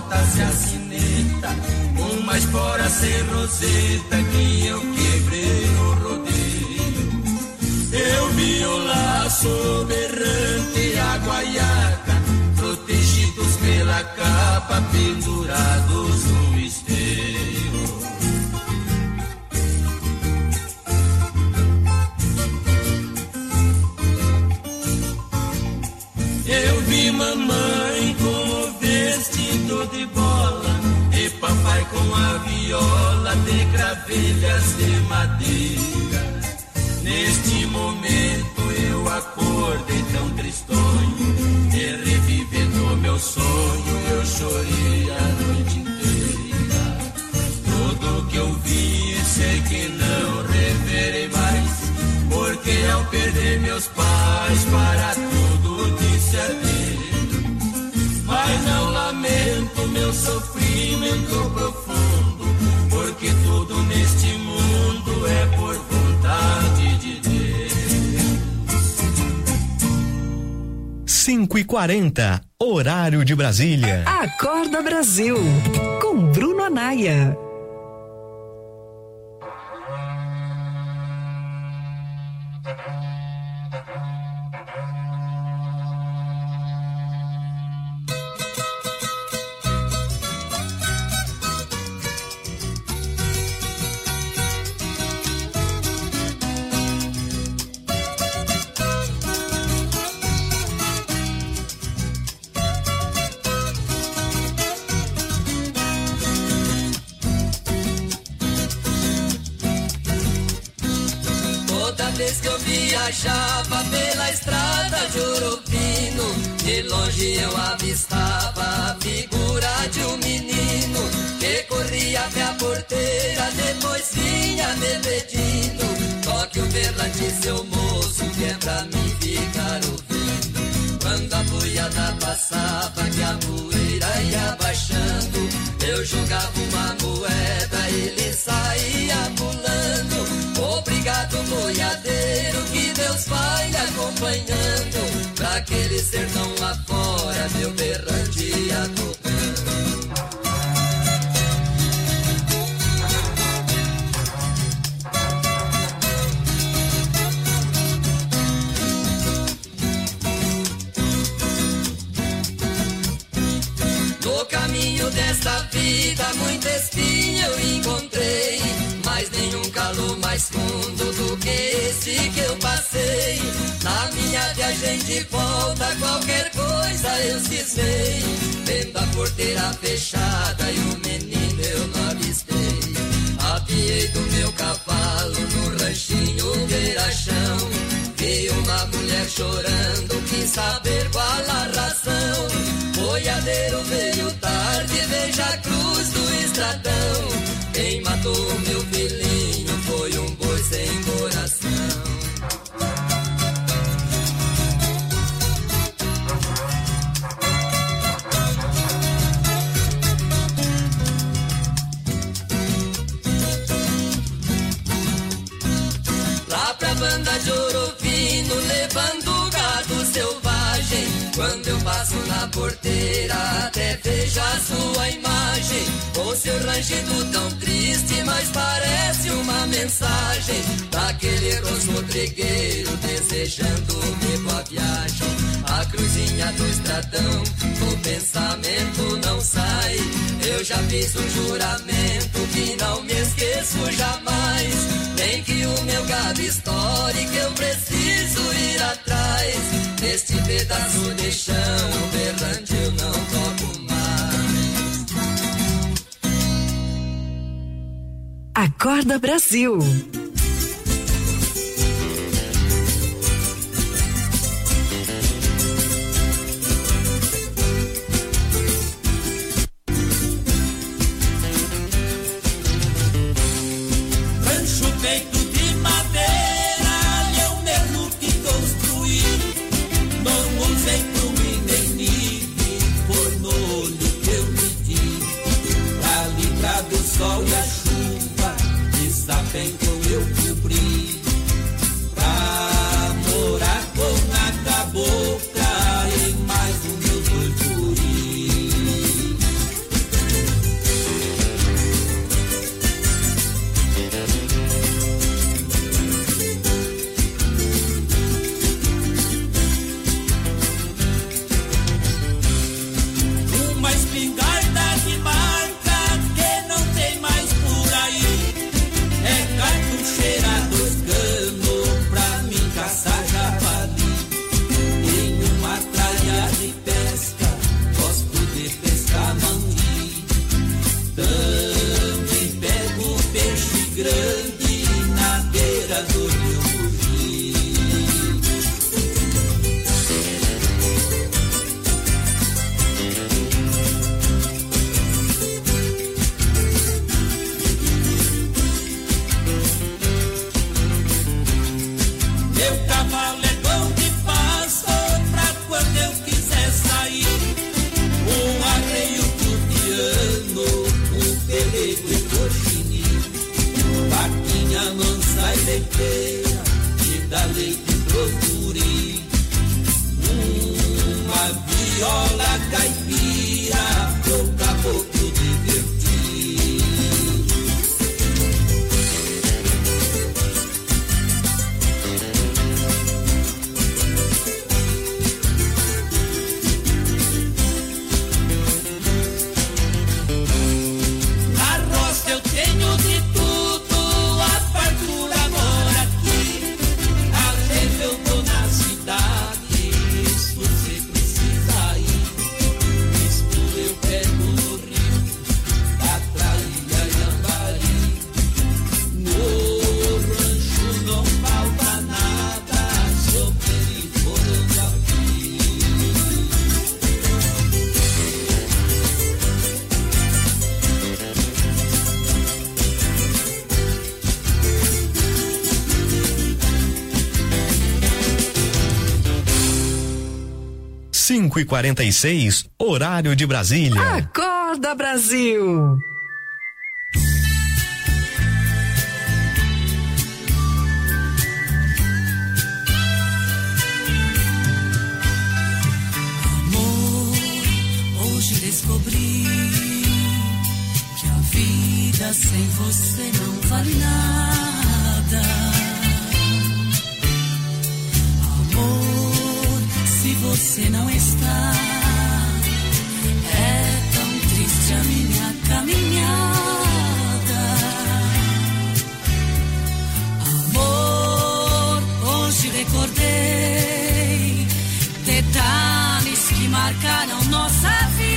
botas e a sineta, uma espora sem roseta que eu quebrei no rodeio. Eu vi o laço berrante e a guaiaca, protegidos pela capa, pendurados no esteio. Eu vi mamãe com o vestido de bola e papai com a viola de gravelhas de madeira. Neste momento eu acordei tão tristonho, e revivendo meu sonho eu chorei a noite inteira. Tudo que eu vi sei que não reverei mais, porque ao perder meus pais para tudo disse adeus. Mas não lamento meu sofrimento profundo, porque tudo neste mundo é por vontade de Deus. 5h40, horário de Brasília. Acorda Brasil, com Bruno Anaia. Vez que eu viajava pela estrada de Ouro Fino, de longe eu avistava a figura de um menino que corria até a porteira, depois vinha me pedindo: toque o berrante, seu moço, que é pra mim ficar ouvindo. Quando a boiada passava, que a poeira ia baixando, eu jogava uma moeda, ele saía pulando. Obrigado, boiadeiro, que Deus vai acompanhando, pra aquele sertão lá fora, meu berrante ia tocando. No caminho desta vida, muita espinha eu encontrei, mas nenhum calor mais fundo do que esse que eu passei. Na minha viagem de volta, qualquer coisa eu cismei, vendo a porteira fechada e o menino eu não avistei. Apiei do meu cavalo no ranchinho beira-chão, vi uma mulher chorando, quis saber qual a razão. Boiadeiro veio tarde, veja a cruz do estradão. Quem matou meu filhinho foi um boi sem coração. Lá pra banda de Ouro Fino, levando gado selvagem, quando eu passo na porteira, até vejo a sua imagem, com seu rangido tão triste, mas parece uma mensagem daquele rosto trigueiro, desejando-me boa viagem. A cruzinha do estradão, o pensamento não sai, eu já fiz um juramento que não me esqueço jamais. Nem que o meu gado estoure, que eu preciso ir atrás, neste pedaço de chão, o berrante eu não toco mais. Acorda Brasil. Sol e a chuva, está bem com eu 5h46, horário de Brasília. Acorda, Brasil! Descobri que a vida sem você não vale nada. Amor, se você não está, é tão triste a minha caminhada. Amor, hoje recordei detalhes que marcaram nossa vida.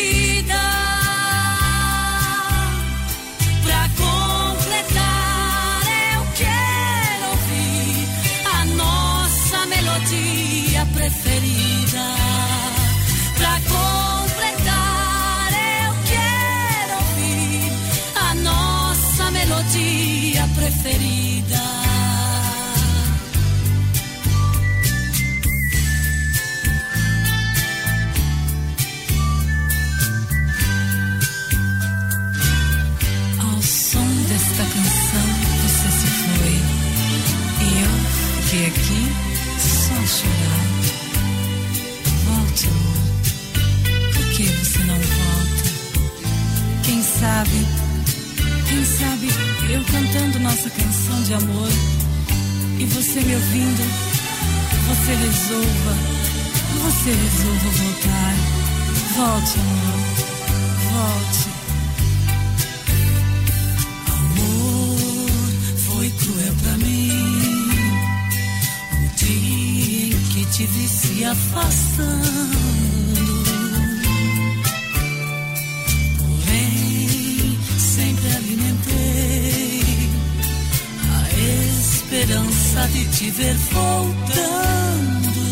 Preferida. Pra completar, eu quero ouvir a nossa melodia preferida. Ao som desta canção você se foi e eu fiquei aqui só chorar. Volte, amor. Por que você não volta? Quem sabe eu cantando nossa canção de amor e você me ouvindo, você resolva voltar. Volte, amor, volte. Amor, foi cruel pra mim o dia em que te vi se afastando. Porém, sempre alimentei a esperança de te ver voltando.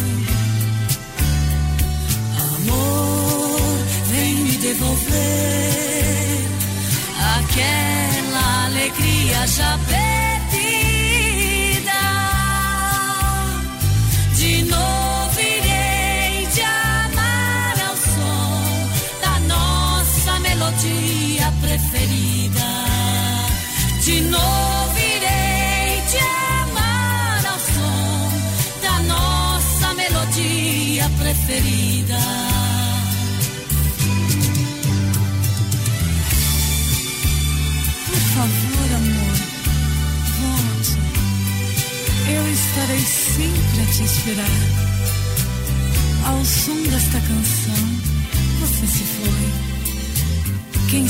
Amor, vem me devolver aquela alegria já perdida. De novo irei te amar ao som da nossa melodia preferida. De novo irei te amar ao som da nossa melodia preferida. Por favor, amor, volte. Eu estarei sempre a te esperar. Ao som desta canção, você se foi. Quem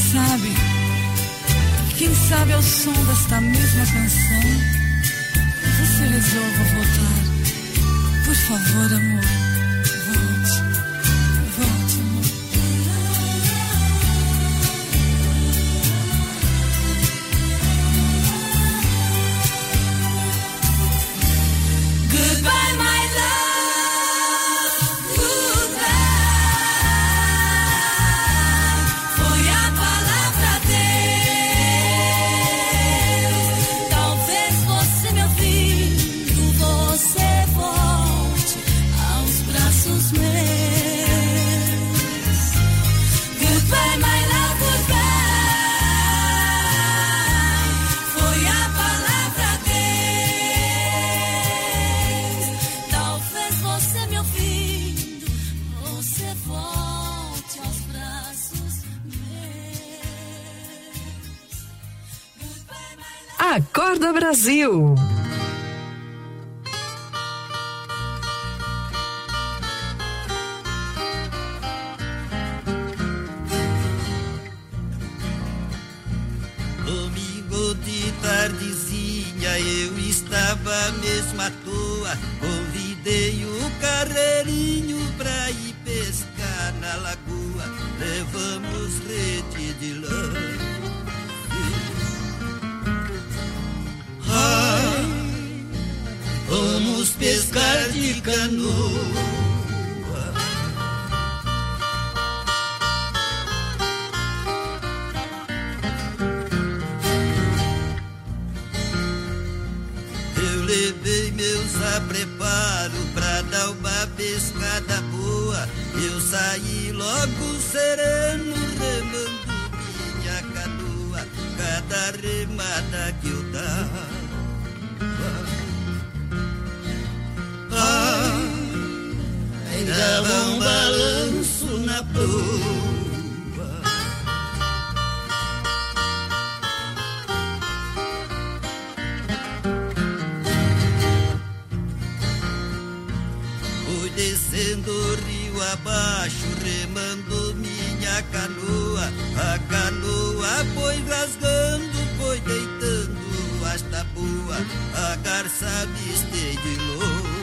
sabe ao som desta mesma canção, você resolva voltar. Por favor, amor, volte. Volte, amor. Goodbye, my love, goodbye. Foi a palavra Deus. Talvez você me ouvindo, você volte aos braços meus. Goodbye, my love, goodbye. Foi a palavra Deus. Talvez você me ouvindo, você volte aos braços meus. Goodbye, my love. Acorda, Brasil! Domingo de tardezinha eu estava mesmo à toa. Convidei o carreirinho pra ir pescar na lagoa. Levamos rede de lã. Ai, vamos pescar de canoa. Eu levei meus a preparo pra dar uma pescada boa. saí logo sereno, remando minha canoa, cada remada que eu dava. Dava um balanço na proa. Fui descendo o rio abaixo, remando minha canoa. A canoa foi rasgando, foi deitando as tabuas. A garça vistei de louro.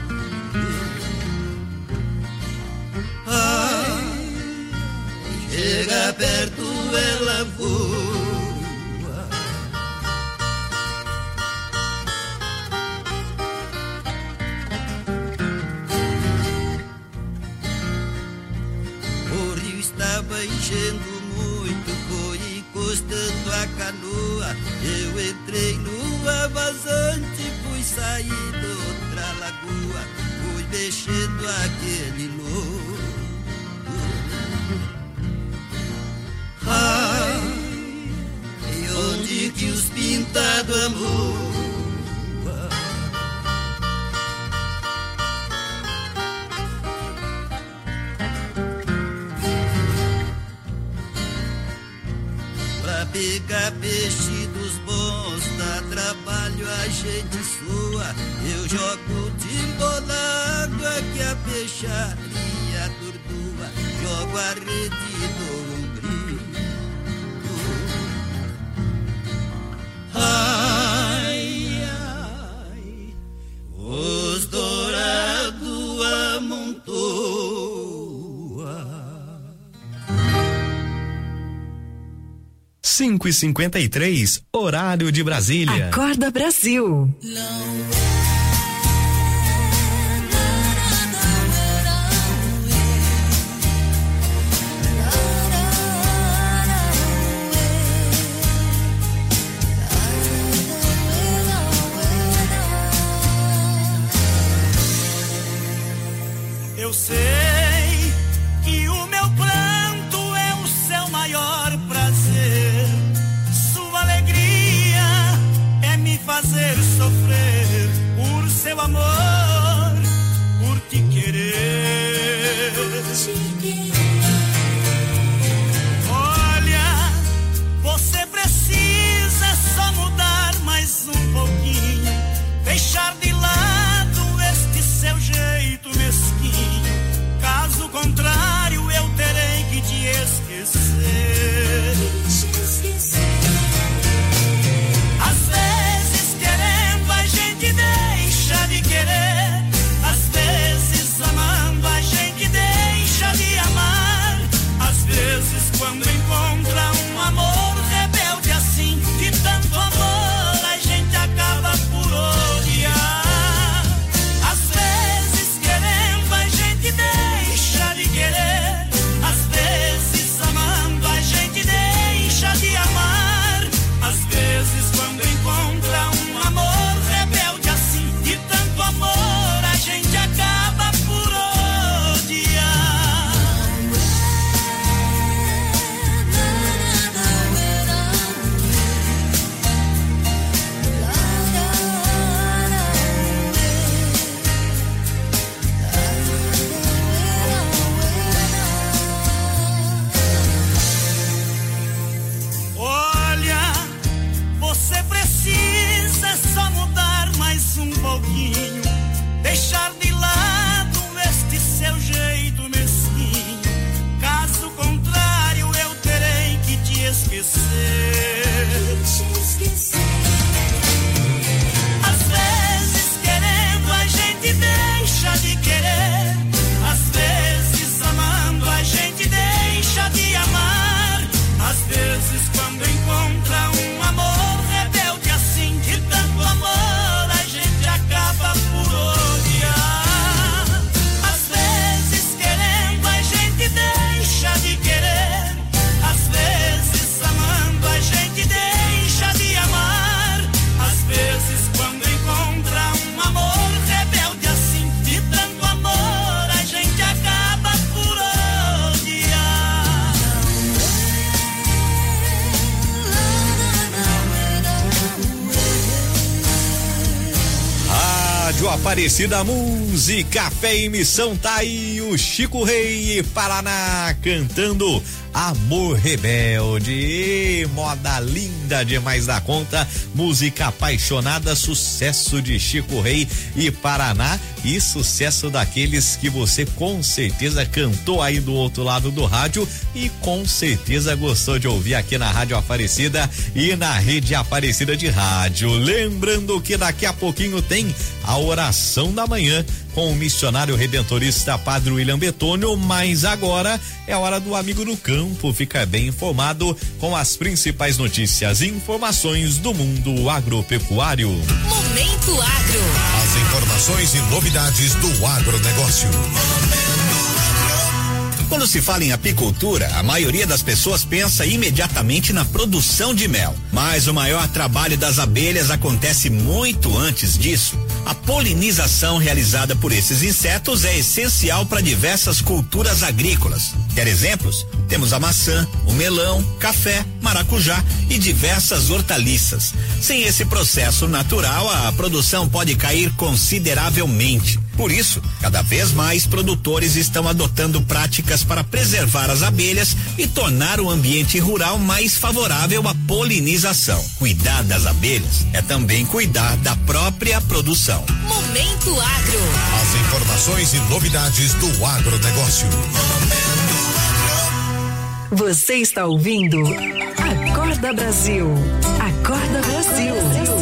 Chega perto, ela voa. O rio estava enchendo muito, foi encostando a canoa. Eu entrei numa vazante, fui sair de outra lagoa, fui mexendo aquele louro. E onde que os pintados amor? Pra pegar peixe dos bons, dá trabalho, a gente sua. Eu jogo timbo na água que a peixaria atordoa. Jogo a rede do ai, ai, os dourados amontoa. 5h53, horário de Brasília. Acorda Brasil. Eu sei que o meu pranto é o seu maior prazer. Sua alegria é me fazer sofrer por seu amor, por te querer. Olha, você precisa só mudar mais um pouquinho, deixar de lado este seu jeito mesquinho. Caso contrário, eu terei que te esquecer. Às vezes, querendo, a gente deixa de querer. Às vezes, amando, a gente deixa de amar. Às vezes, quando encontra um amor rebelde assim, de tanto amor, a gente acaba por odiar. Às vezes, querendo, a gente deixa de querer. Às vezes, amando, a Rádio Aparecida, música, fé e missão, tá aí o Chico Rei e Paraná cantando Amor Rebelde. Moda linda demais da conta, música apaixonada, sucesso de Chico Rei e Paraná e sucesso daqueles que você com certeza cantou aí do outro lado do rádio e com certeza gostou de ouvir aqui na Rádio Aparecida e na Rede Aparecida de Rádio. Lembrando que daqui a pouquinho tem a oração da manhã com o missionário redentorista Padre William Betônio, mas agora é hora do Amigo do Campo, fica bem informado com as principais notícias e informações do mundo agropecuário. Momento Agro. As informações e novidades do agronegócio. Quando se fala em apicultura, a maioria das pessoas pensa imediatamente na produção de mel. Mas o maior trabalho das abelhas acontece muito antes disso. A polinização realizada por esses insetos é essencial para diversas culturas agrícolas. Quer exemplos? Temos a maçã, o melão, café, maracujá e diversas hortaliças. Sem esse processo natural, a produção pode cair consideravelmente. Por isso, cada vez mais produtores estão adotando práticas para preservar as abelhas e tornar o ambiente rural mais favorável à polinização. Cuidar das abelhas é também cuidar da própria produção. Momento Agro. As informações e novidades do agronegócio. Você está ouvindo Acorda Brasil. Acorda Brasil.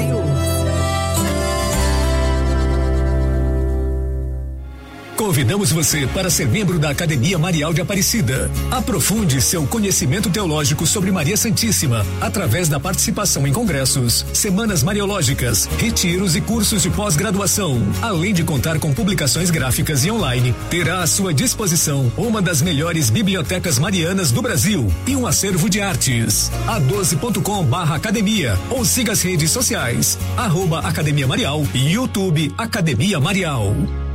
Convidamos você para ser membro da Academia Marial de Aparecida. Aprofunde seu conhecimento teológico sobre Maria Santíssima através da participação em congressos, semanas mariológicas, retiros e cursos de pós-graduação. Além de contar com publicações gráficas e online, terá à sua disposição uma das melhores bibliotecas marianas do Brasil e um acervo de artes. a12.com/academia ou siga as redes sociais @Academia Marial e YouTube Academia Marial.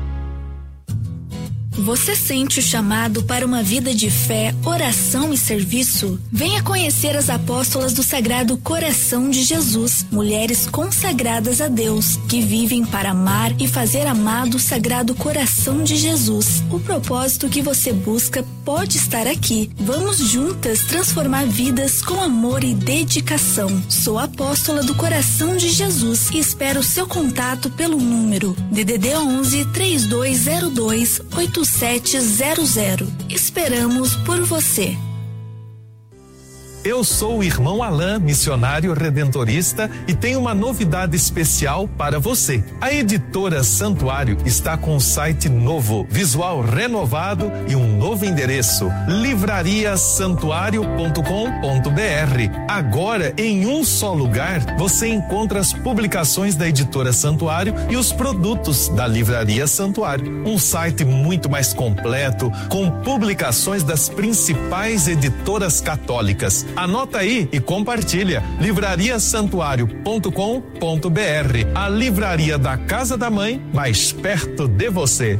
Você sente o chamado para uma vida de fé, oração e serviço? Venha conhecer as apóstolas do Sagrado Coração de Jesus, mulheres consagradas a Deus, que vivem para amar e fazer amado o Sagrado Coração de Jesus. O propósito que você busca pode estar aqui. Vamos juntas transformar vidas com amor e dedicação. Sou apóstola do Coração de Jesus e espero seu contato pelo número DDD 11 3202 8700. Esperamos por você. Eu sou o irmão Alain, missionário redentorista, e tenho uma novidade especial para você. A editora Santuário está com um site novo, visual renovado e um novo endereço: livrariasantuario.com.br. Agora, em um só lugar, você encontra as publicações da editora Santuário e os produtos da Livraria Santuário. Um site muito mais completo, com publicações das principais editoras católicas. Anota aí e compartilha. livrariasantuario.com.br, a livraria da Casa da Mãe, mais perto de você.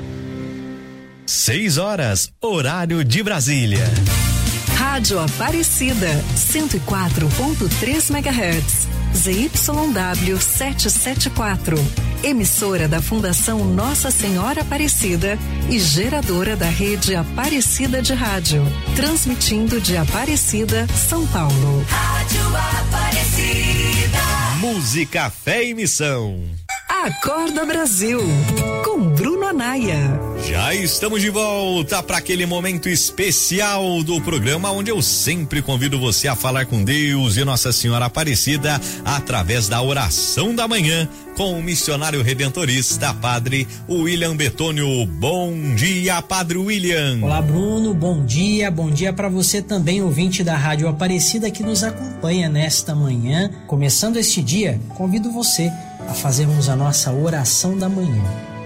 6 horas, horário de Brasília. Rádio Aparecida, 104.3 MHz. ZYW 774. Emissora da Fundação Nossa Senhora Aparecida e geradora da rede Aparecida de Rádio. Transmitindo de Aparecida, São Paulo. Rádio Aparecida. Música, fé e missão. Acorda Brasil, com Bruno Anaia. Já estamos de volta para aquele momento especial do programa onde eu sempre convido você a falar com Deus e Nossa Senhora Aparecida através da oração da manhã com o missionário redentorista Padre William Betônio. Bom dia, Padre William. Olá, Bruno, bom dia para você também, ouvinte da Rádio Aparecida que nos acompanha nesta manhã. Começando este dia, convido você a fazermos a nossa oração da manhã.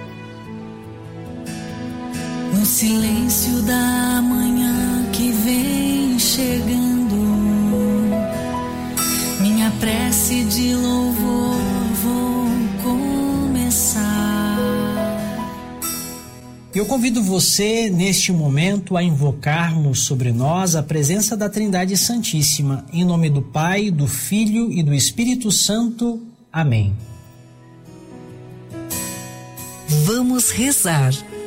No silêncio da manhã que vem chegando, minha prece de louvor vou começar. Eu convido você, neste momento, a invocarmos sobre nós a presença da Trindade Santíssima, em nome do Pai, do Filho e do Espírito Santo. Amém. Vamos rezar.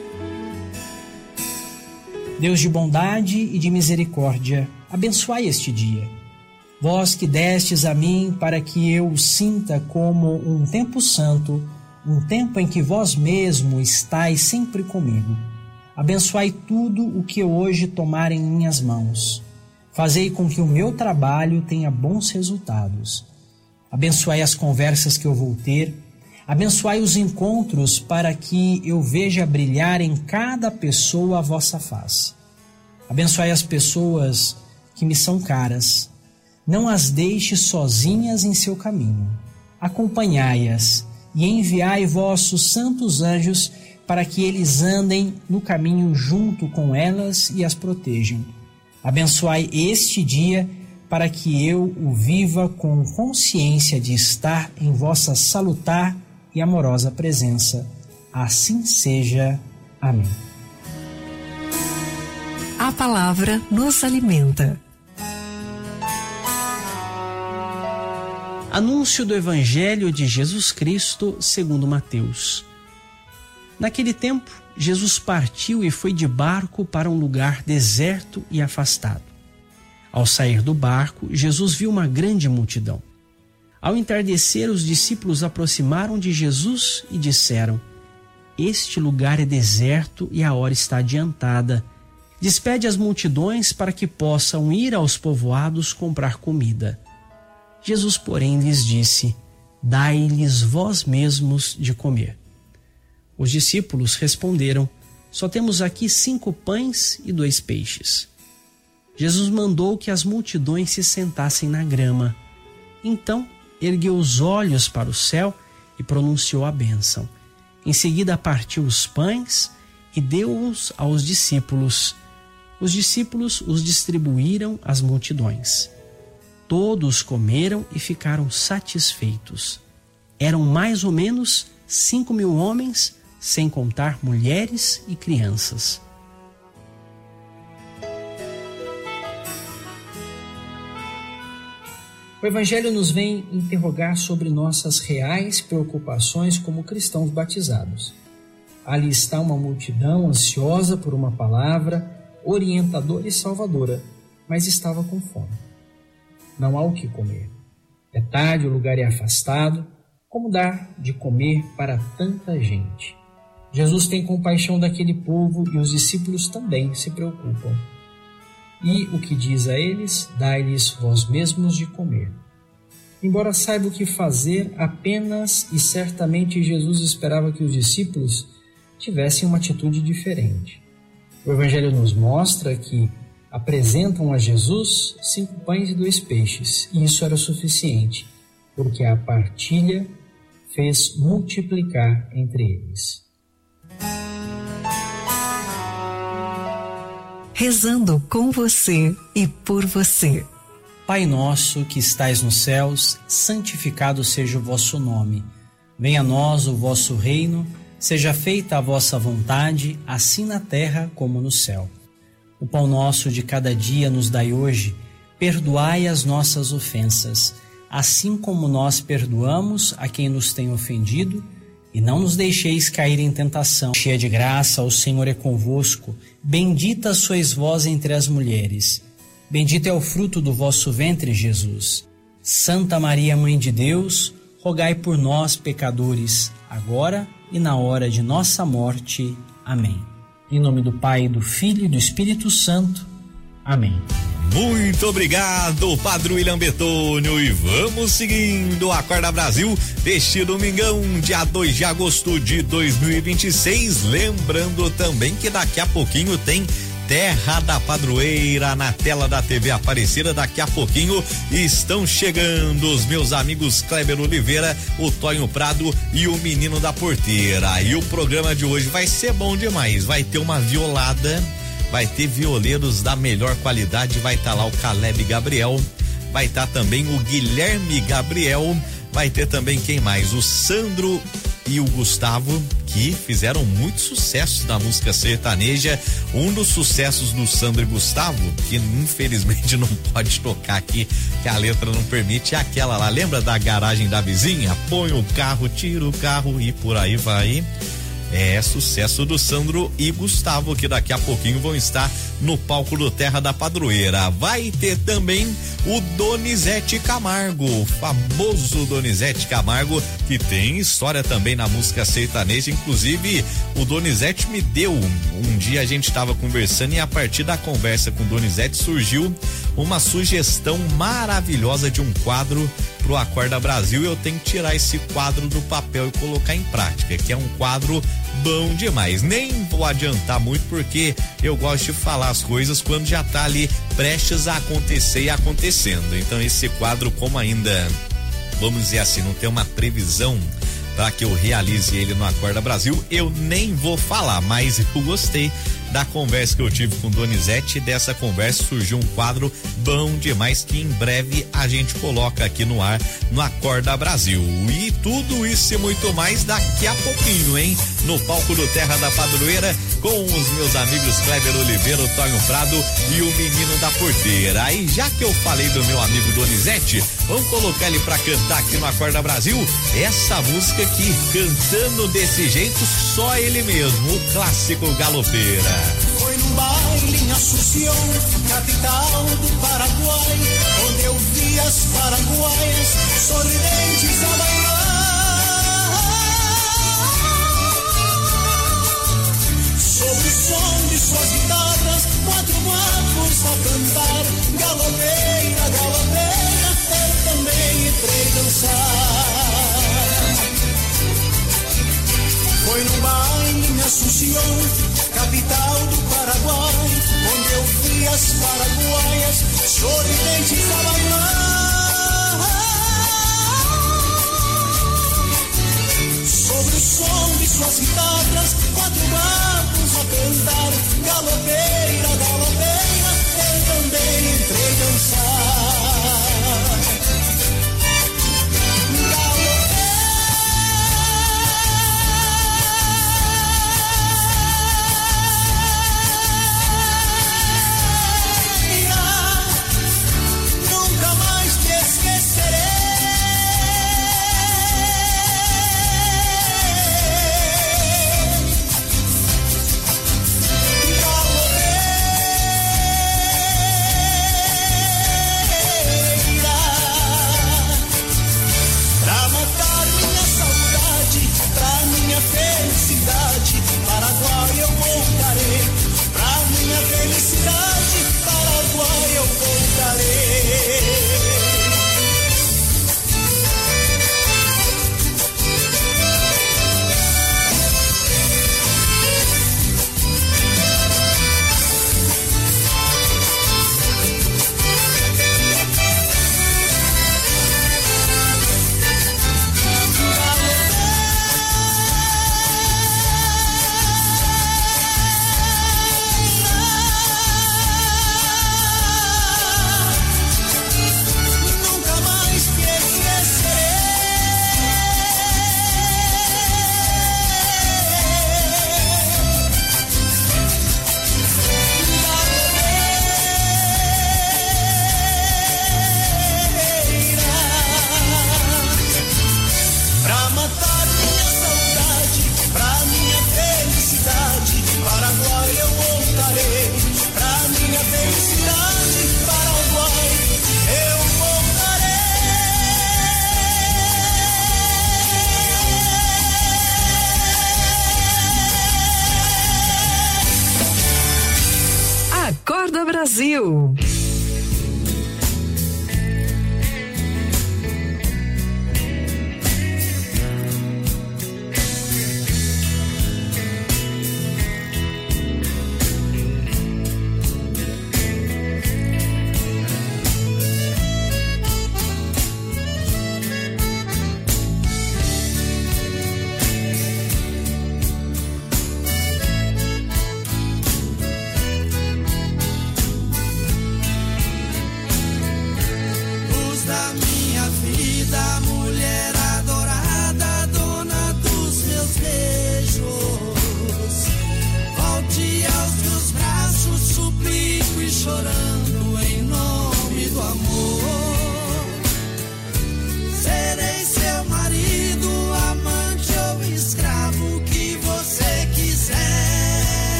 Deus de bondade e de misericórdia, abençoai este dia. Vós que destes a mim para que eu o sinta como um tempo santo, um tempo em que vós mesmo estais sempre comigo. Abençoai tudo o que eu hoje tomar em minhas mãos. Fazei com que o meu trabalho tenha bons resultados. Abençoai as conversas que eu vou ter. Abençoai os encontros para que eu veja brilhar em cada pessoa a vossa face. Abençoai as pessoas que me são caras. Não as deixe sozinhas em seu caminho. Acompanhai-as e enviai vossos santos anjos para que eles andem no caminho junto com elas e as protejam. Abençoai este dia para que eu o viva com consciência de estar em vossa salutar e amorosa presença. Assim seja. Amém. A palavra nos alimenta. Anúncio do Evangelho de Jesus Cristo segundo Mateus. Naquele tempo, Jesus partiu e foi de barco para um lugar deserto e afastado. Ao sair do barco, Jesus viu uma grande multidão. Ao entardecer, os discípulos aproximaram de Jesus e disseram: Este lugar é deserto e a hora está adiantada. Despede as multidões para que possam ir aos povoados comprar comida. Jesus, porém, lhes disse: Dai-lhes vós mesmos de comer. Os discípulos responderam: Só temos aqui 5 pães e 2 peixes. Jesus mandou que as multidões se sentassem na grama. Então, ergueu os olhos para o céu e pronunciou a bênção. Em seguida, partiu os pães e deu-os aos discípulos. Os discípulos os distribuíram às multidões. Todos comeram e ficaram satisfeitos. Eram mais ou menos 5.000 homens, sem contar mulheres e crianças. O Evangelho nos vem interrogar sobre nossas reais preocupações como cristãos batizados. Ali está uma multidão ansiosa por uma palavra orientadora e salvadora, mas estava com fome. Não há o que comer. É tarde, o lugar é afastado. Como dar de comer para tanta gente? Jesus tem compaixão daquele povo e os discípulos também se preocupam. E o que diz a eles? Dai-lhes vós mesmos de comer. Embora saiba o que fazer, apenas e certamente Jesus esperava que os discípulos tivessem uma atitude diferente. O Evangelho nos mostra que apresentam a Jesus 5 pães e 2 peixes, e isso era suficiente, porque a partilha fez multiplicar entre eles. Rezando com você e por você. Pai nosso que estais nos céus, santificado seja o vosso nome. Venha a nós o vosso reino, seja feita a vossa vontade, assim na terra como no céu. O pão nosso de cada dia nos dai hoje, perdoai as nossas ofensas, assim como nós perdoamos a quem nos tem ofendido, e não nos deixeis cair em tentação. Cheia de graça, o Senhor é convosco, bendita sois vós entre as mulheres, bendito é o fruto do vosso ventre, Jesus. Santa Maria, Mãe de Deus, rogai por nós, pecadores, agora e na hora de nossa morte. Amém. Em nome do Pai, do Filho e do Espírito Santo. Amém. Muito obrigado, Padre William Betônio, e vamos seguindo Acorda Brasil deste domingão, dia 2 de agosto de 2026, lembrando também que daqui a pouquinho tem Terra da Padroeira na tela da TV Aparecida. Daqui a pouquinho estão chegando os meus amigos Kleber Oliveira, o Tonho Prado e o Menino da Porteira. E o programa de hoje vai ser bom demais, vai ter uma violada, vai ter violeiros da melhor qualidade, vai estar lá o Caleb Gabriel, vai estar também o Guilherme Gabriel, vai ter também quem mais? O Sandro e o Gustavo, que fizeram muito sucesso na música sertaneja. Um dos sucessos do Sandro e Gustavo, que infelizmente não pode tocar aqui, que a letra não permite, é aquela lá, lembra da garagem da vizinha? Põe o carro, tira o carro e por aí vai. É sucesso do Sandro e Gustavo, que daqui a pouquinho vão estar no palco do Terra da Padroeira. Vai ter também o Donizete Camargo, o famoso Donizete Camargo, que tem história também na música sertaneja. Inclusive, o Donizete me deu, um dia a gente estava conversando e a partir da conversa com o Donizete surgiu uma sugestão maravilhosa de um quadro pro Acorda Brasil. Eu tenho que tirar esse quadro do papel e colocar em prática, que é um quadro bom demais. Nem vou adiantar muito porque eu gosto de falar as coisas quando já tá ali prestes a acontecer e acontecendo. Então esse quadro, como ainda, vamos dizer assim, não tem uma previsão para que eu realize ele no Acorda Brasil, eu nem vou falar, mas eu gostei da conversa que eu tive com o Donizete. Dessa conversa surgiu um quadro bom demais que em breve a gente coloca aqui no ar no Acorda Brasil. E tudo isso e muito mais daqui a pouquinho, hein? No palco do Terra da Padroeira com os meus amigos Kleber Oliveira, o Tonho Prado e o Menino da Porteira. Aí já que eu falei do meu amigo Donizete, vamos colocar ele pra cantar aqui no Acorda Brasil essa música aqui, cantando desse jeito, só ele mesmo, o clássico Galopeira. Foi num baile em Assunção, capital do Paraguai, onde eu vi as paraguaias sorridentes a bailar. Sobre o som de suas guitarras, 4 guapos a cantar. Galopeira, galopeira, eu também entrei dançar. Foi num baile em Assunção, capital do Paraguai, onde eu vi as paraguaias sorridentes a bailar. Sobre o som de suas guitarras, 4 gatos a cantar. Galopeira, galopeira, eu também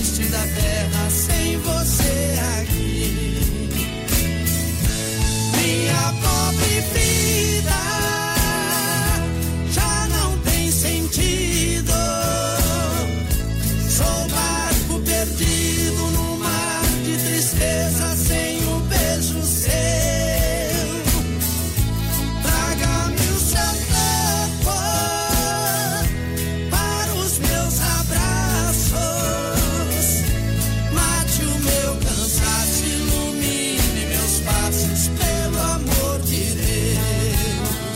triste da terra sem você aqui. Minha pobre vida já não tem sentido. Sou barco perdido no mar de tristeza sem um beijo seu. Traga-me o seu corpo para os meus abraços. Mate o meu cansaço, ilumine meus passos, pelo amor de Deus.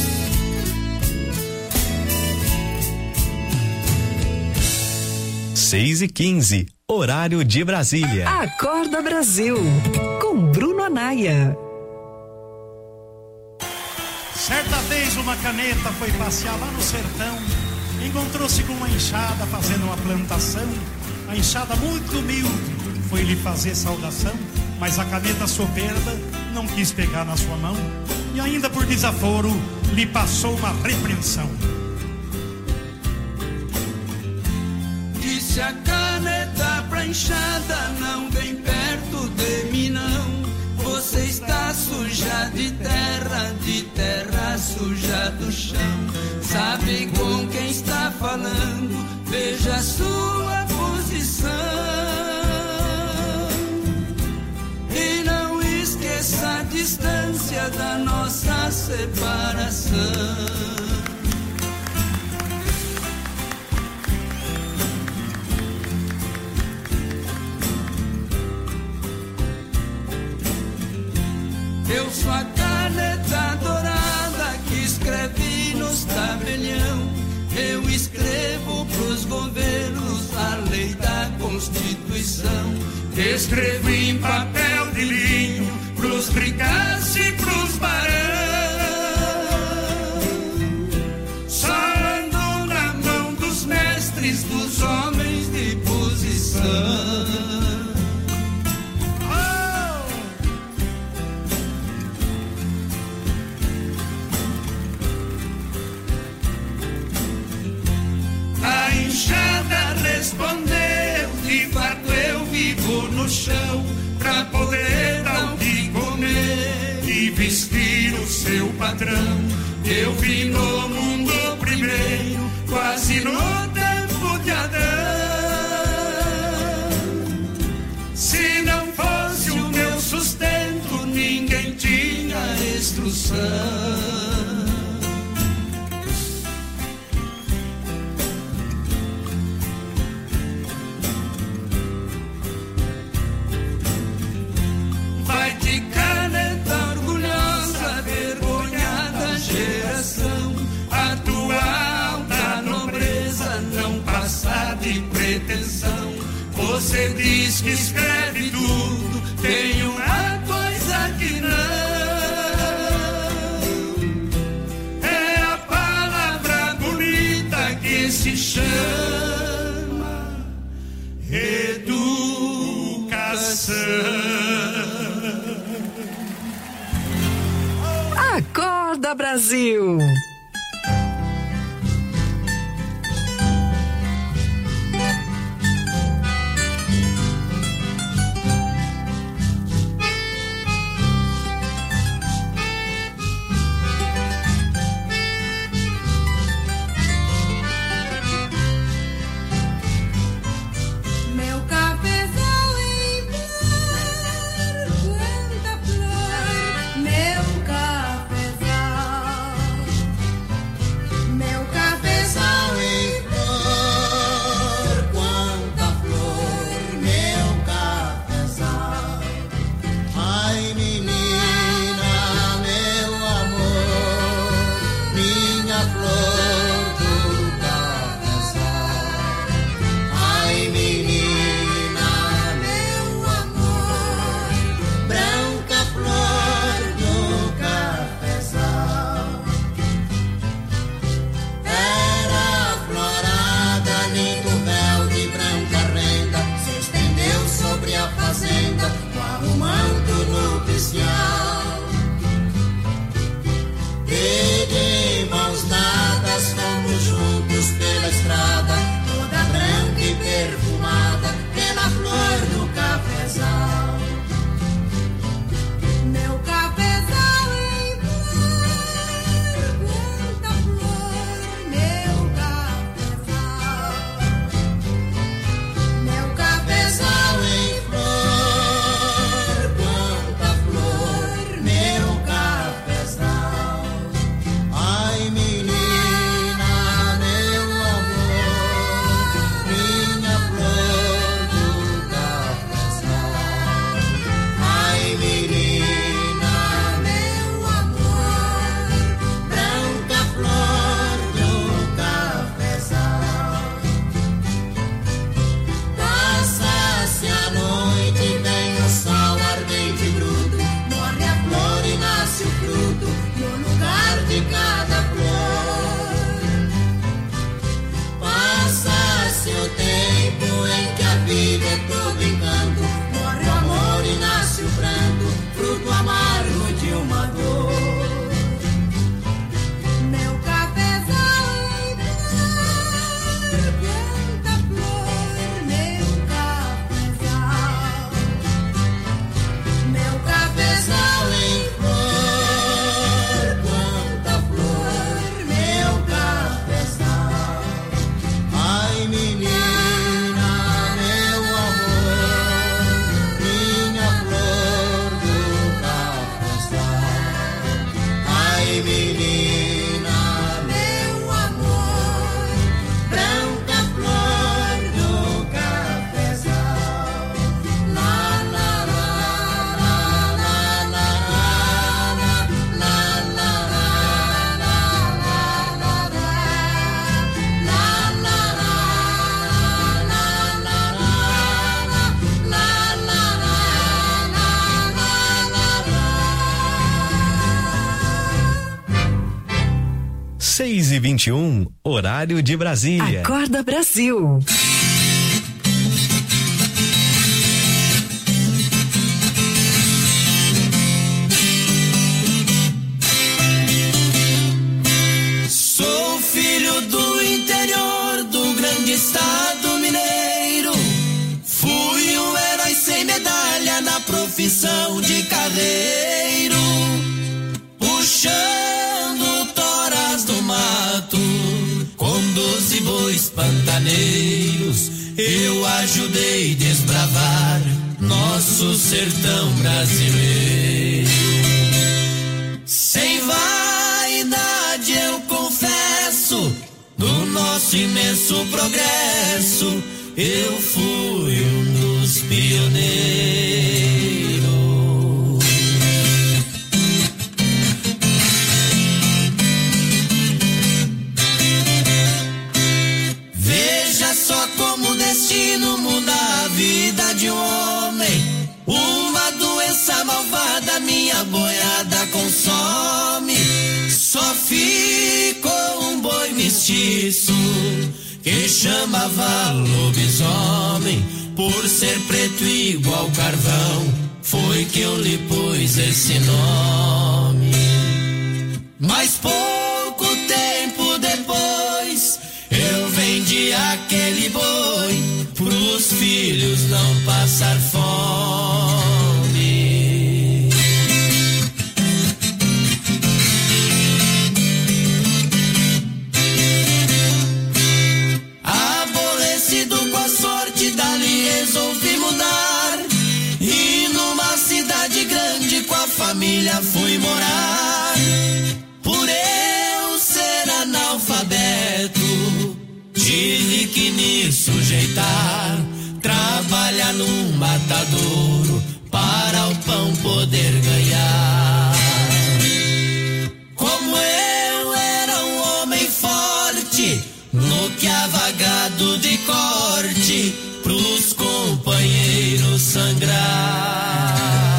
6h15, horário de Brasília. Acorda Brasil, com Bruno Anaia. Certa vez uma caneta foi passear lá no sertão, encontrou-se com uma enxada fazendo uma plantação. A enxada muito humilde foi lhe fazer saudação, mas a caneta soberba não quis pegar na sua mão e ainda por desaforo lhe passou uma repreensão. Disse a caneta pra enxada, não vem perto de mim não. Você está suja de terra suja do chão. Sabe com quem está falando, veja a sua posição. E não esqueça a distância da nossa separação. Eu sou a caneta dourada que escreve nos tabelião. Eu escrevo pros governos a lei da Constituição. Escrevo em papel de linho pros ricaços e pros barão. Só ando na mão dos mestres, dos homens de posição. A enxada respondeu, de fato eu vivo no chão, pra poder dar o que comer e vestir o seu padrão. Eu vim no mundo primeiro, quase no tempo de Adão. Se não fosse o meu sustento, ninguém tinha instrução. Vai de caneta orgulhosa, vergonhada geração, atual da nobreza, não passa de pretensão. Você diz que escreve tudo, tem uma coisa que não. É a palavra bonita que se chama educação. Acorda Brasil. Meu cafezal em flor, quanta flor, meu cafezal. 11:21, horário de Brasília. Acorda Brasil. Sou filho do interior do grande estado mineiro. Fui um herói sem medalha na profissão de carreiro. Puxando toras do mato, com 12 bois pantaneiros, eu ajudei desbravar nosso sertão brasileiro. Sem vaidade eu confesso, do nosso imenso progresso, eu fui um dos pioneiros. Veja só como o destino muda a vida de um homem. Uma doença malvada minha boiada consome. Só ficou um boi mestiço que chamava lobisomem. Por ser preto igual carvão, foi que eu lhe pus esse nome. Mas pouco tempo depois, eu vendi aquele boi pros filhos não passar fome. Aborrecido com a sorte dali resolvi mudar, e numa cidade grande com a família fui morar. Por eu ser analfabeto, tive que me sujeitar, trabalhar num matadouro para o pão poder ganhar. Como eu era um homem forte, no que avagado de corte, pros companheiros sangrar.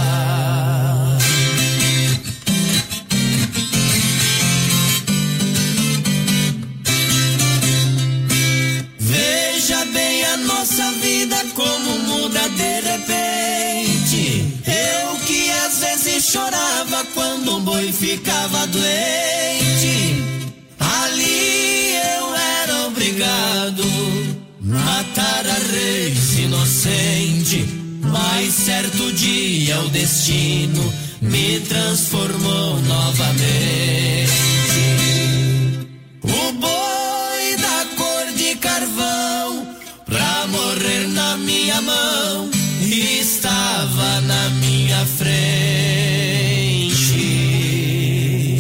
Veja bem a nossa vida como muda de repente. Eu que às vezes chorava quando um boi ficava doente, ali eu era obrigado matar a reis inocente. Mas certo dia o destino me transformou novamente. O boi da cor de carvão, pra morrer na minha mão, estava na minha frente.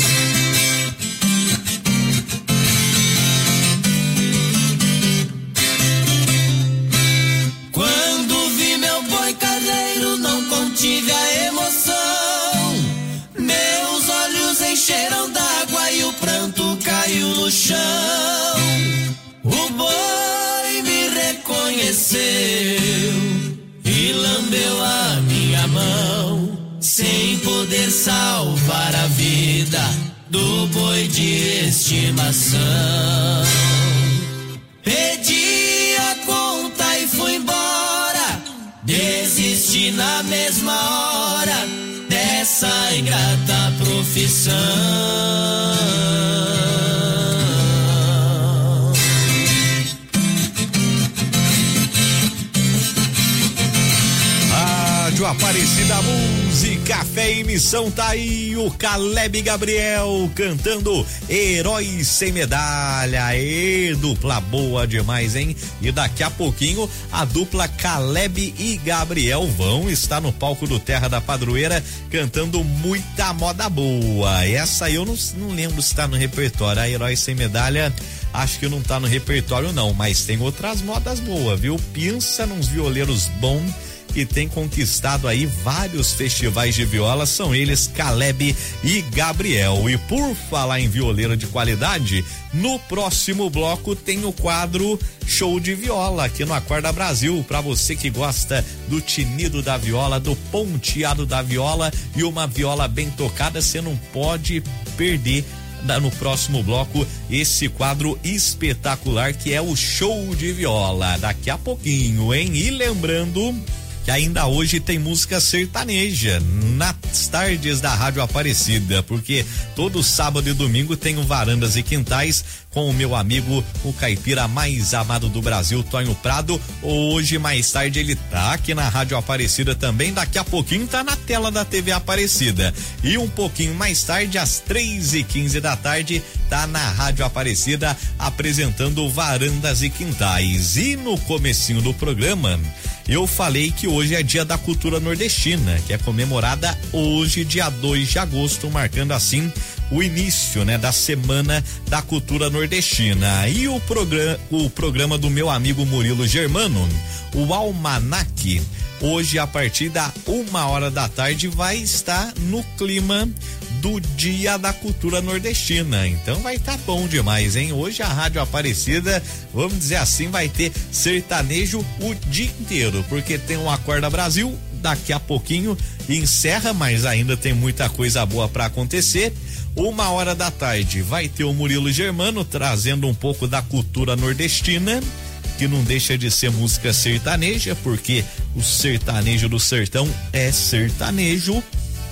Quando vi meu boi carreiro, não contive a emoção. Meus olhos encheram d'água e o pranto caiu no chão. O boi me reconheceu e lambeu a minha mão, sem poder salvar a vida do boi de estimação. Pedi a conta e fui embora, desisti na mesma hora dessa ingrata profissão. Rádio Aparecida, música, fé e missão, tá aí o Caleb Gabriel cantando Herói Sem Medalha. E dupla boa demais, hein? E daqui a pouquinho a dupla Caleb e Gabriel vão estar no palco do Terra da Padroeira cantando muita moda boa. Essa eu não lembro se tá no repertório. A Herói Sem Medalha acho que não tá no repertório não, mas tem outras modas boas, viu? Pensa nos violeiros bons que tem conquistado aí vários festivais de viola, são eles Caleb e Gabriel. E por falar em violeiro de qualidade, no próximo bloco tem o quadro Show de Viola aqui no Acorda Brasil, para você que gosta do tinido da viola, do ponteado da viola e uma viola bem tocada, você não pode perder no próximo bloco esse quadro espetacular que é o show de viola. Daqui a pouquinho, hein? E lembrando que ainda hoje tem música sertaneja nas tardes da Rádio Aparecida, porque todo sábado e domingo tem o Varandas e Quintais com o meu amigo, o caipira mais amado do Brasil, Tonho Prado. Hoje, mais tarde, ele tá aqui na Rádio Aparecida também. Daqui a pouquinho tá na tela da TV Aparecida. E um pouquinho mais tarde, às 3:15 da tarde, tá na Rádio Aparecida apresentando o Varandas e Quintais. E no comecinho do programa, eu falei que hoje é dia da cultura nordestina, que é comemorada hoje, dia 2 de agosto, marcando assim o início, né, da Semana da Cultura Nordestina. E o programa do meu amigo Murilo Germano, o Almanac, hoje a partir da 1h da tarde vai estar no clima do Dia da Cultura Nordestina. Então vai estar bom demais, hein? Hoje a Rádio Aparecida, vamos dizer assim, vai ter sertanejo o dia inteiro, porque tem um Acorda Brasil, daqui a pouquinho encerra, mas ainda tem muita coisa boa para acontecer. 1h da tarde vai ter o Murilo Germano trazendo um pouco da cultura nordestina, que não deixa de ser música sertaneja, porque o sertanejo do sertão é sertanejo.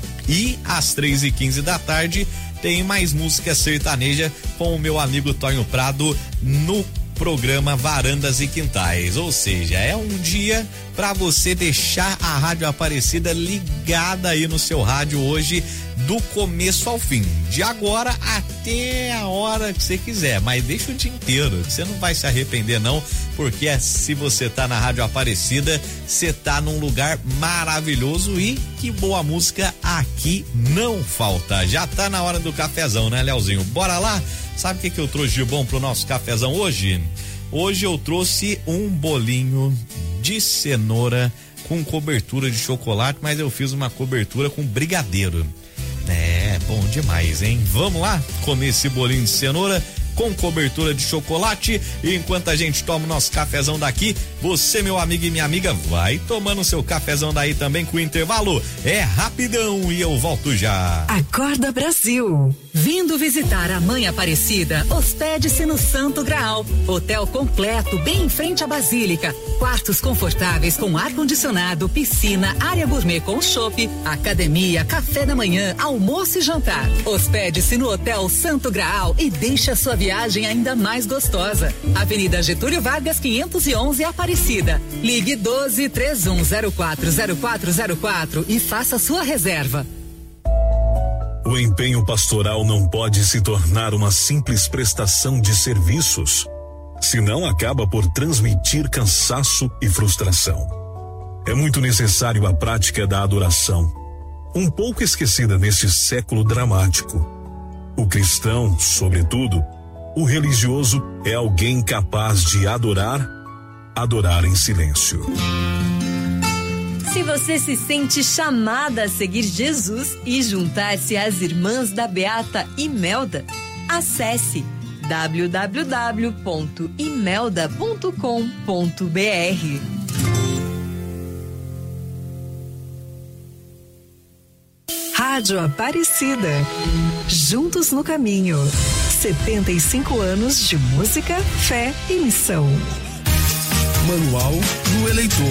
E às 3:15 da tarde tem mais música sertaneja com o meu amigo Tonho Prado no programa Varandas e Quintais. Ou seja, é um dia para você deixar a Rádio Aparecida ligada aí no seu rádio hoje, do começo ao fim, de agora até a hora que você quiser, mas deixa o dia inteiro, você não vai se arrepender não, porque se você tá na Rádio Aparecida, você tá num lugar maravilhoso e que boa música aqui não falta. Já tá na hora do cafezão, né, Leozinho? Bora lá? Sabe o que eu trouxe de bom pro nosso cafezão hoje? Hoje eu trouxe um bolinho de cenoura com cobertura de chocolate, mas eu fiz uma cobertura com brigadeiro. É, bom demais, hein? Vamos lá comer esse bolinho de cenoura com cobertura de chocolate. E enquanto a gente toma o nosso cafezão daqui, você, meu amigo e minha amiga, vai tomando seu cafezão daí também, com o intervalo é rapidão e eu volto já. Acorda Brasil. Vindo visitar a Mãe Aparecida, hospede-se no Santo Graal. Hotel completo, bem em frente à Basílica. Quartos confortáveis com ar-condicionado, piscina, área gourmet com chopp, academia, café da manhã, almoço e jantar. Hospede-se no Hotel Santo Graal e deixe a sua viagem ainda mais gostosa. Avenida Getúlio Vargas, 511, Aparecida. Ligue 12-3104-0404 e faça sua reserva. O empenho pastoral não pode se tornar uma simples prestação de serviços, senão acaba por transmitir cansaço e frustração. É muito necessário a prática da adoração, um pouco esquecida neste século dramático. O cristão, sobretudo, o religioso, é alguém capaz de adorar em silêncio. Se você se sente chamada a seguir Jesus e juntar-se às irmãs da Beata Imelda, acesse www.imelda.com.br. Rádio Aparecida. Juntos no caminho. 75 anos de música, fé e missão. Manual do eleitor.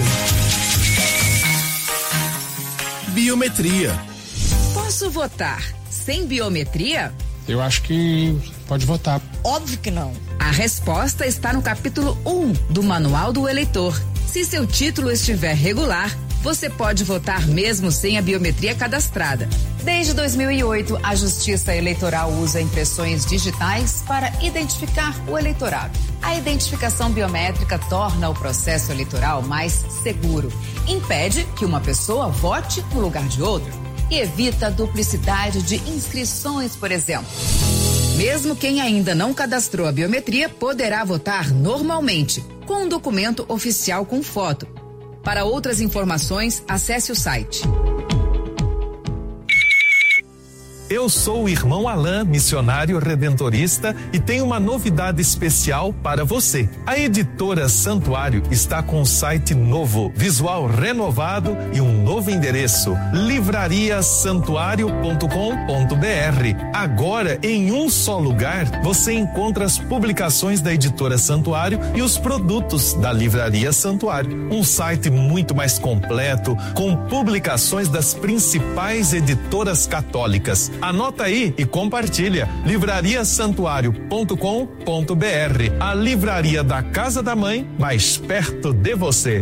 Biometria. Posso votar sem biometria? Eu acho que pode votar. Óbvio que não. A resposta está no capítulo 1 do Manual do Eleitor. Se seu título estiver regular, você pode votar mesmo sem a biometria cadastrada. Desde 2008, a Justiça Eleitoral usa impressões digitais para identificar o eleitorado. A identificação biométrica torna o processo eleitoral mais seguro, impede que uma pessoa vote no lugar de outra e evita a duplicidade de inscrições, por exemplo. Mesmo quem ainda não cadastrou a biometria poderá votar normalmente, com um documento oficial com foto. Para outras informações, acesse o site. Eu sou o irmão Alain, missionário redentorista, e tenho uma novidade especial para você. A editora Santuário está com um site novo, visual renovado e um novo endereço: livrariasantuario.com.br. Agora, em um só lugar, você encontra as publicações da editora Santuário e os produtos da Livraria Santuário. Um site muito mais completo, com publicações das principais editoras católicas. Anota aí e compartilha: livrariasantuario.com.br, a livraria da Casa da Mãe, mais perto de você.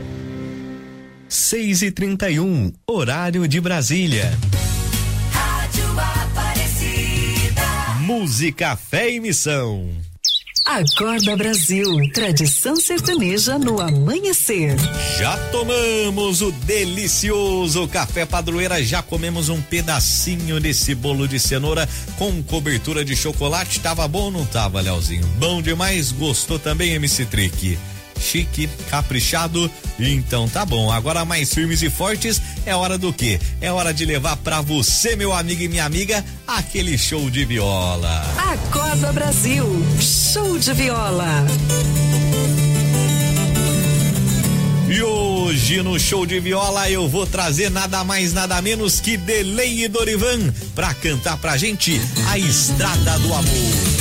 6h31, horário de Brasília. Rádio Aparecida. Música, fé e missão. Acorda Brasil, tradição sertaneja no amanhecer. Já tomamos o delicioso café padroeira, já comemos um pedacinho desse bolo de cenoura com cobertura de chocolate. Tava bom ou não tava, Leozinho? Bom demais, gostou também, MC Trick? Chique, caprichado, então tá bom. Agora mais firmes e fortes, é hora do quê? É hora de levar pra você, meu amigo e minha amiga, aquele show de viola. Acorda Brasil, show de viola. E hoje no show de viola eu vou trazer nada mais nada menos que Delei e Dorivan pra cantar pra gente A Estrada do Amor.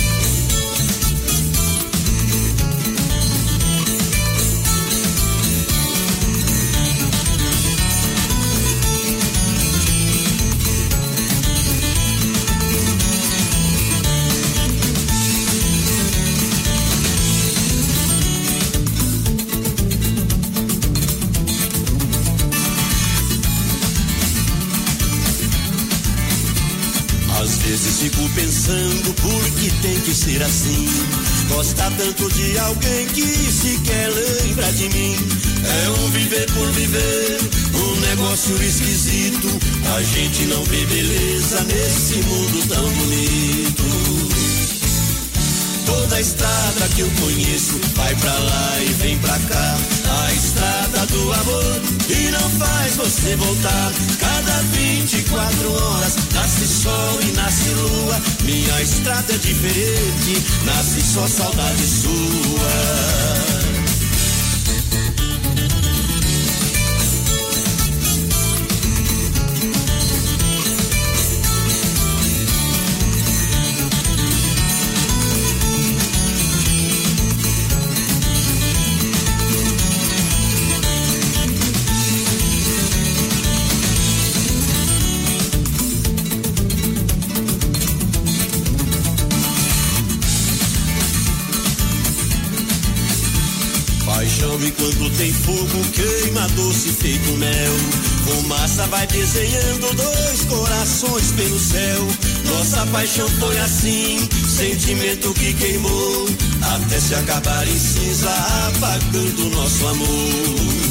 Fico pensando por que tem que ser assim. Gosta tanto de alguém que sequer lembra de mim. É um viver por viver, um negócio esquisito. A gente não vê beleza nesse mundo tão bonito. Toda estrada que eu conheço vai pra lá e vem pra cá. A estrada do amor e não faz você voltar. Cada 24 horas nasce sol e nasce lua. Minha estrada é diferente, nasce só saudade sua. E quando tem fogo queima doce feito mel. Fumaça vai desenhando dois corações pelo céu. Nossa paixão foi assim, sentimento que queimou, até se acabar em cinza, apagando nosso amor.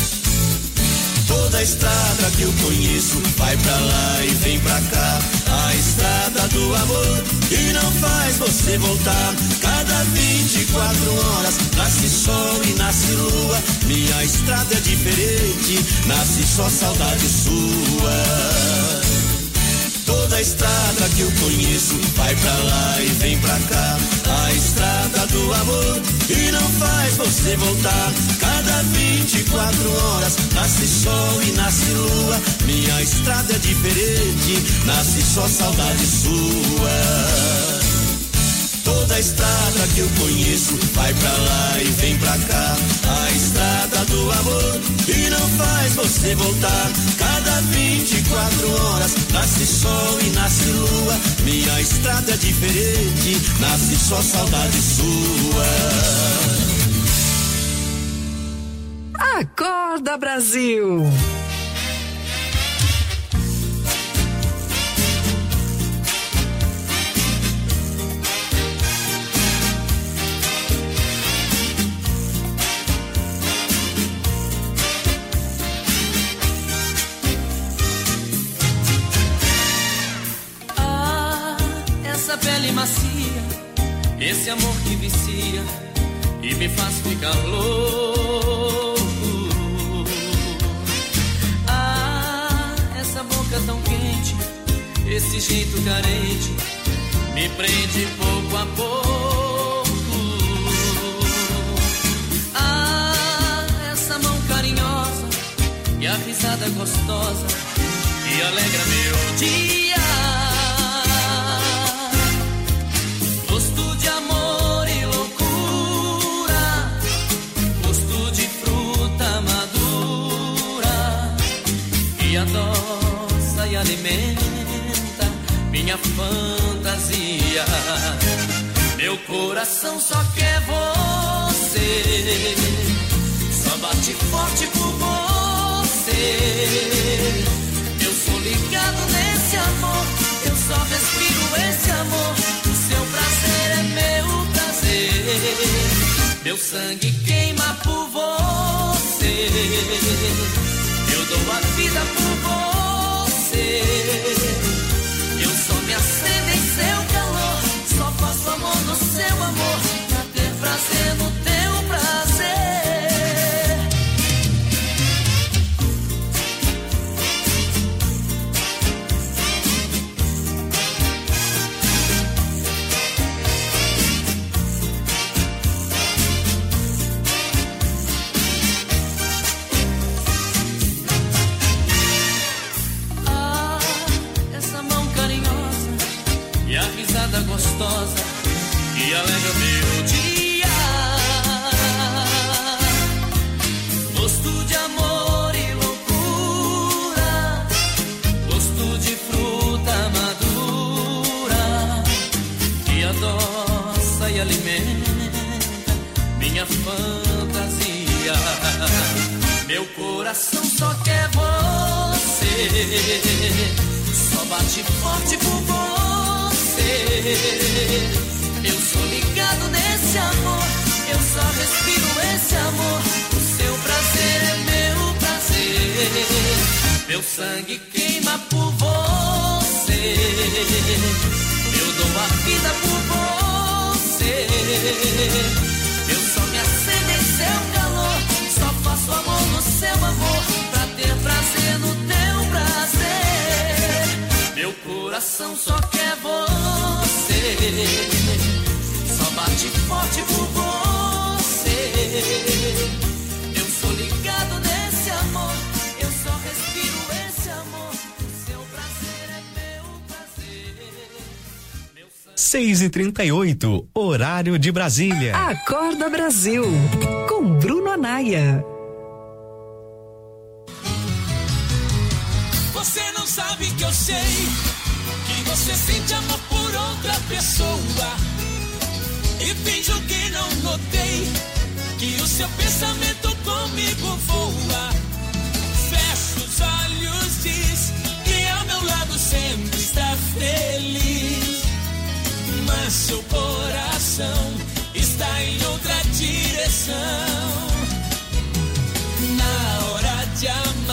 Toda estrada que eu conheço vai pra lá e vem pra cá. A estrada do amor e não faz você voltar. Cada 24 horas nasce sol e nasce lua. Minha estrada é diferente, nasce só saudade sua. Toda estrada que eu conheço vai pra lá e vem pra cá. A estrada do amor e não faz você voltar. Cada 24 horas nasce sol e nasce lua. Minha estrada é diferente, nasce só saudade sua. Toda estrada que eu conheço vai pra lá e vem pra cá. A estrada do amor e não faz você voltar. Cada 24 horas nasce sol e nasce lua. Minha estrada é diferente, nasce só saudade sua. Acorda Brasil. Pele macia, esse amor que vicia e me faz ficar louco. Ah, essa boca tão quente, esse Esse jeito carente me prende pouco a pouco. Ah, essa mão carinhosa e a risada gostosa que alegra meu dia. Gosto de amor e loucura, gosto de fruta madura que adoça e alimenta minha fantasia. Meu coração só quer você, só bate forte por você. Eu sou ligado nesse amor, eu só respiro esse amor. O seu prazer é meu prazer, meu sangue queima por você. Eu dou a vida por você. Eu só me acendo em seu calor, só faço amor no seu amor, pra ter prazer no teu prazer. Gostosa que alegra meu dia. Gosto de amor e loucura, gosto de fruta madura que adoça e alimenta minha fantasia. Meu coração só quer você, só bate forte por você. Eu sou ligado nesse amor, eu só respiro esse amor. O seu prazer é meu prazer, meu sangue queima por você. Eu dou a vida por você. Eu só me acendo em seu calor, só faço amor no seu amor, pra ter prazer no teu prazer. Meu coração só quer você, só bate forte por você. Eu sou ligado nesse amor, eu só respiro esse amor. O seu prazer é meu prazer. 6h38, horário de Brasília. Acorda Brasil, com Bruno Anaia. Você não sabe que eu sei que você sente amor por outra pessoa e finjo que não notei que o seu pensamento comigo voa.